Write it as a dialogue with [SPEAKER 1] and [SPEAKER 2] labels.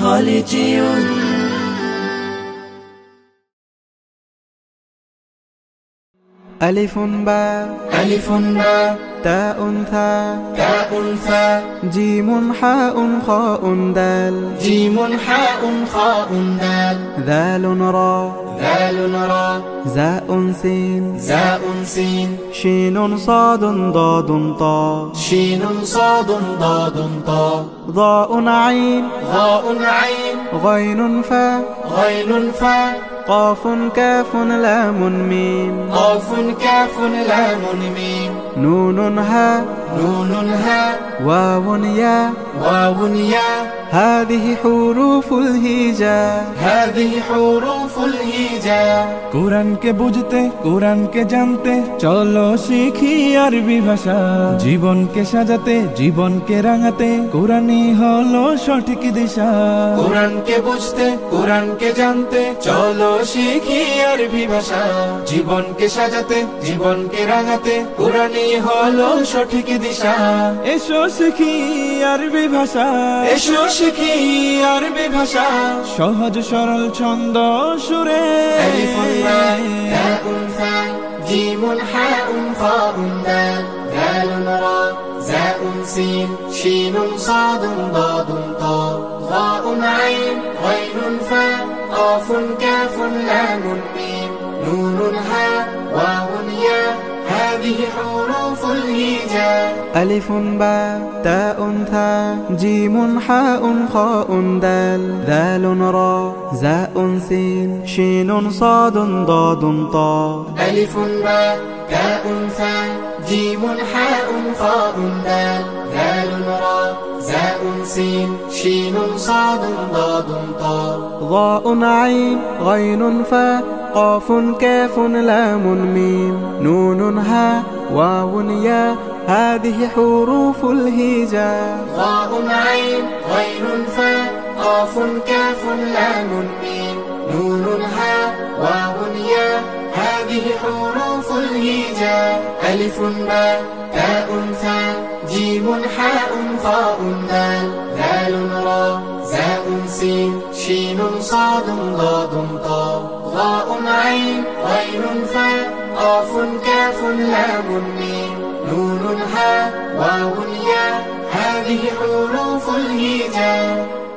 [SPEAKER 1] خليجي.
[SPEAKER 2] ألف باء
[SPEAKER 1] ألف باء
[SPEAKER 2] تاء ثاء
[SPEAKER 1] تاء ثاء
[SPEAKER 2] جيم حاء خاء دال
[SPEAKER 1] جيم حاء خاء دال
[SPEAKER 2] ذال راء
[SPEAKER 1] ذال راء
[SPEAKER 2] زاء سين
[SPEAKER 1] زاء سين
[SPEAKER 2] شين صاد ضاد طاء
[SPEAKER 1] شين صاد ضاد طاء
[SPEAKER 2] ضاء عين
[SPEAKER 1] ضاء عين
[SPEAKER 2] غين فاء
[SPEAKER 1] غين فاء
[SPEAKER 2] قاف كاف لام ميم
[SPEAKER 1] قاف كاف لام ميم
[SPEAKER 2] نون هاء
[SPEAKER 1] نون هاء
[SPEAKER 2] واو ياء
[SPEAKER 1] واو ياء
[SPEAKER 2] هذه حروف الهجاء
[SPEAKER 1] هذه حروف الهجاء।
[SPEAKER 3] কোরআনকে বুঝতে কোরআনকে জানতে চলো শিখি আরবি ভাষা জীবনকে সাজাতে জীবনকে রাঙাতে কোরআনই হলো সঠিক দিশা
[SPEAKER 1] কোরআনকে বুঝতে কোরআনকে জানতে চলো শিখি আরবি ভাষা জীবনকে সাজাতে জীবনকে রাঙাতে কোরআনই হলো সঠিক দিশা।
[SPEAKER 3] এসো শিখি আরবি ভাষা
[SPEAKER 1] এসো শিখি আরবি ভাষা
[SPEAKER 3] সহজ সরল ছন্দ সুরে
[SPEAKER 1] ألف باء تاء ثاء جيم حاء خاء دال ذال راء زاء سين شين صاد ضاد طاء ضاء عين غين فاء قاف كاف لام ميم نون هاء واو ياء هذه حروف الهجاء।
[SPEAKER 2] ألف باء تاء ثاء جيم حاء خاء دال ذال راء زاء سين شين صاد ضاد طاء
[SPEAKER 1] ألف باء تاء ثاء جيم حاء خاء دال ذال راء زاء سين شين صاد ضاد طاء
[SPEAKER 2] ضاء عين غين فاء قاف كاف لام ميم نون هاء واو ياء هذه حروف الهجاء
[SPEAKER 1] ضاء عين غين فاء قاف كاف لام ميم نون هاء واو ياء هذه حروف الهجاء। ألف باء تاء ثاء جيم حاء خاء دال ذال راء زاء سين شين صاد ضاد طاء ضاء عين غين فاء قاف كاف لام ميم نون هاء واو ياء هذه حروف الهجاء.